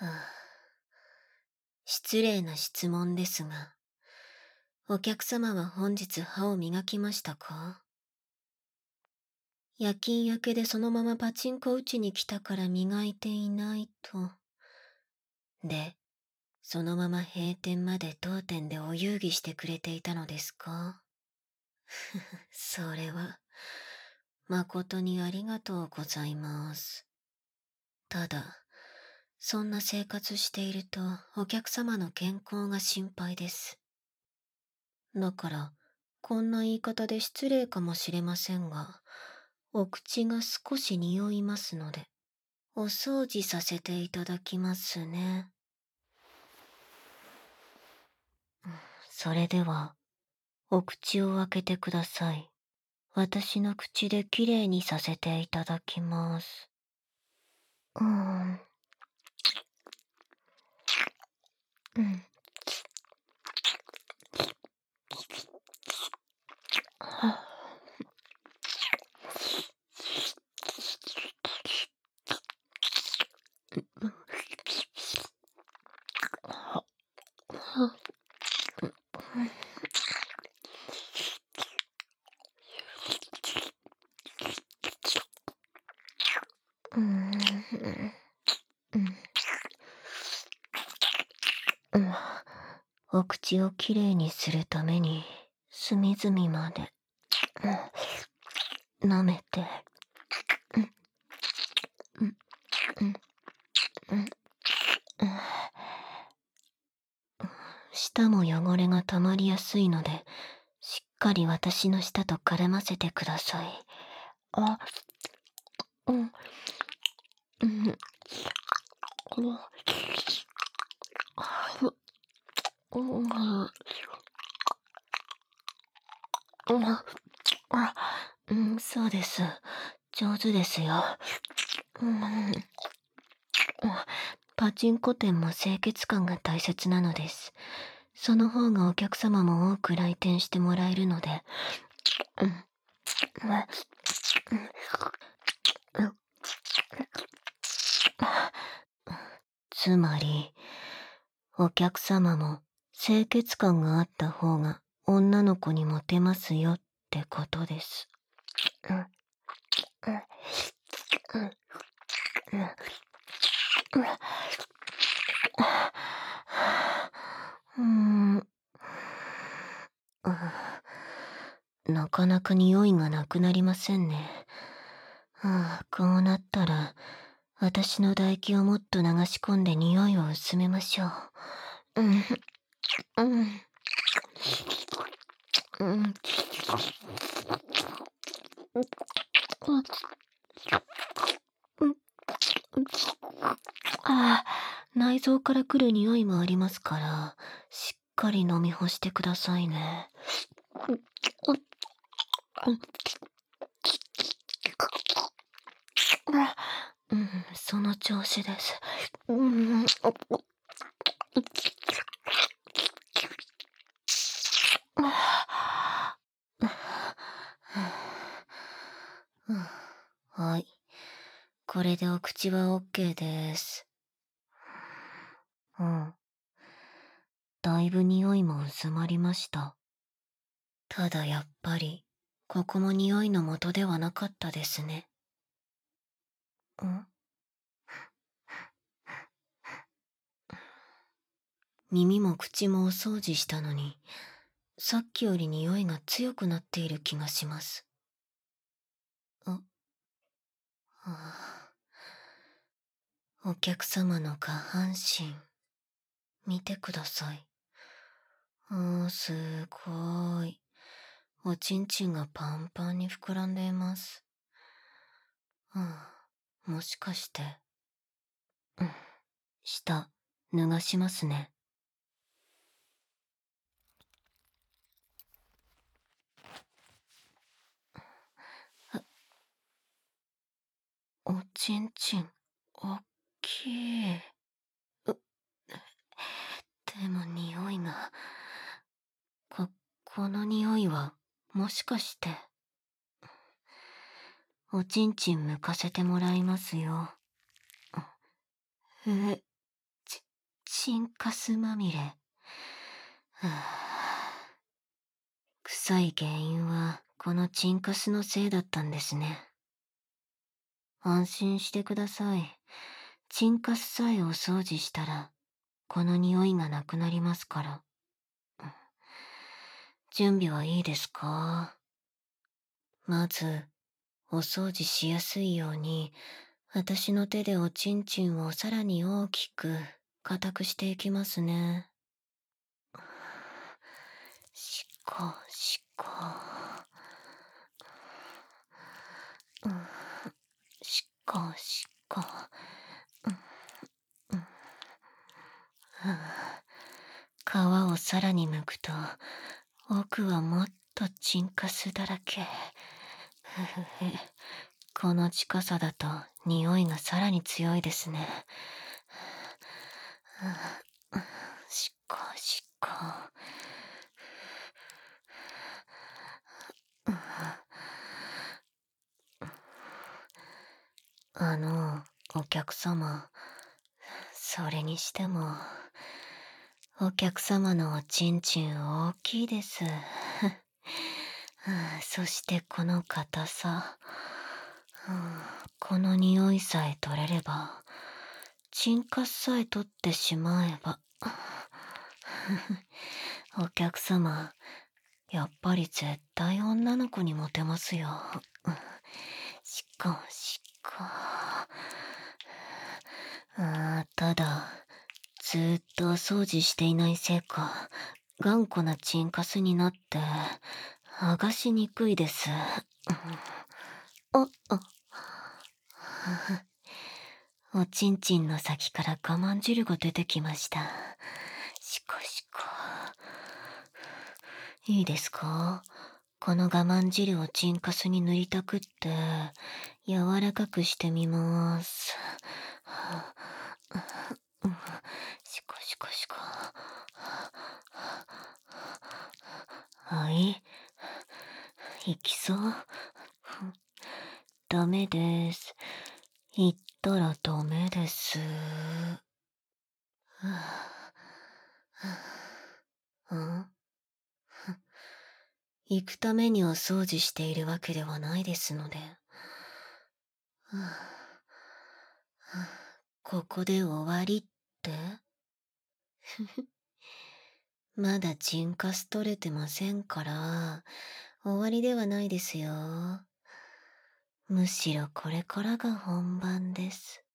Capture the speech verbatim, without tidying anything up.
はあ、失礼な質問ですが、お客様は本日歯を磨きましたか？夜勤明けでそのままパチンコ打ちに来たから磨いていないと。で、そのまま閉店まで当店でお遊戯してくれていたのですか？それは、誠にありがとうございます。ただ、そんな生活しているとお客様の健康が心配です。だから、こんな言い方で失礼かもしれませんが、お口が少し匂いますので、お掃除させていただきますね。それでは、お口を開けてください。私の口できれいにさせていただきます。うーん。うん。はははうーん。うんうん。お口をきれいにするために、隅々まで、うん、舐めて、うん、うん、うん、うん、うん。舌も汚れが溜まりやすいので、しっかり私の舌と絡ませてください。あ、うん、うん、この、あ、うん、うん、あ、うん、そうです。上手ですよ。うん、パチンコ店も清潔感が大切なのです。その方がお客様も多く来店してもらえるので。うん、うん、つまり、お客様も清潔感があった方が女の子にモテますよってことです。うん、うん、うん、うん、うん、うんなかなか匂いがなくなりませんね。はあ、こうなったら、私の唾液をもっと流し込んで匂いを薄めましょう。うん、うん、うん、うん、ああ、内臓から来る匂いもありますから、しっかり飲み干してくださいね。うん、その調子です。うん、はい。これでお口は OK です。うん。だいぶ匂いも薄まりました。ただやっぱり、ここも匂いの元ではなかったですね。ん耳も口もお掃除したのに、さっきより匂いが強くなっている気がします。あ、はあ、お客様の下半身、見てください。ああ、すごーい。おちんちんがパンパンに膨らんでいます。はあ、もしかして。うん、下、脱がしますね。おちんちん、おっきい。う、でも匂いが。こ、この匂いは、もしかして。おちんちん剥かせてもらいますよ。え、 チンカスまみれ。はあ、臭い原因はこのチンカスのせいだったんですね。安心してください。チンカスさえお掃除したら、この匂いがなくなりますから。準備はいいですか？まず、お掃除しやすいように、私の手でおちんちんをさらに大きく、硬くしていきますね。しっこ、しっこ。うん、しっこ、しっこ。うんうん、皮をさらに剥くと、奥はもっとチンカスだらけ。ふふふ。この近さだと匂いがさらに強いですね。しっこしっこ。あの、お客様、それにしても、お客様のおちんちん大きいです。そしてこの硬さ、この匂いさえ取れれば、チンカスさえ取ってしまえば。お客様、やっぱり絶対女の子にモテますよ。しっこしっこ。あー、ただ、ずーっとお掃除していないせいか、頑固なチンカスになって、剥がしにくいです。あ、あ。おちんちんの先から我慢汁が出てきました。しこしこ。いいですか？この我慢汁をチンカスに塗りたくって、柔らかくしてみます。しこしこしこ。はい。いきそう？ダメです。言ったらダメです。ん？行くためにお掃除しているわけではないですので。ここで終わりって？まだチンカス取れてませんから、終わりではないですよ。むしろこれからが本番です。